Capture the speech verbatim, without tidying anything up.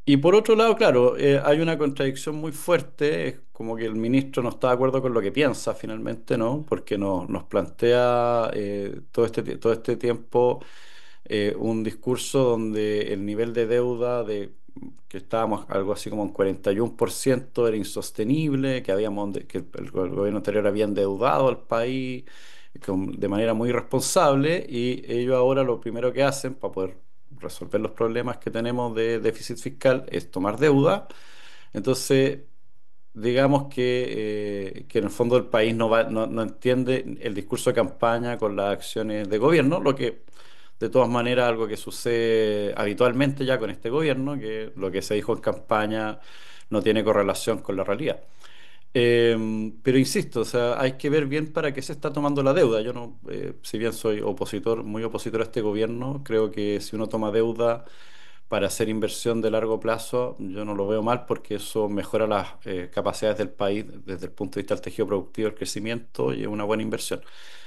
Y por otro lado, claro, eh, hay una contradicción muy fuerte, es como que el ministro no está de acuerdo con lo que piensa finalmente, ¿no? Porque nos, nos plantea eh, todo este, tie- todo este tiempo eh, un discurso donde el nivel de deuda de que estábamos algo así como en cuarenta y uno por ciento era insostenible, que habíamos de- que el, el gobierno anterior había endeudado al país con- de manera muy irresponsable y ellos ahora lo primero que hacen para poder resolver los problemas que tenemos de déficit fiscal es tomar deuda. Entonces, digamos que, eh, que en el fondo el país no va, no, no entiende el discurso de campaña con las acciones de gobierno, lo que de todas maneras algo que sucede habitualmente ya con este gobierno, que lo que se dijo en campaña no tiene correlación con la realidad. Eh, pero insisto, o sea, hay que ver bien para qué se está tomando la deuda. Yo no, eh, si bien soy opositor, muy opositor a este gobierno, creo que si uno toma deuda para hacer inversión de largo plazo, yo no lo veo mal porque eso mejora las eh, capacidades del país desde el punto de vista del tejido productivo, el crecimiento y es una buena inversión.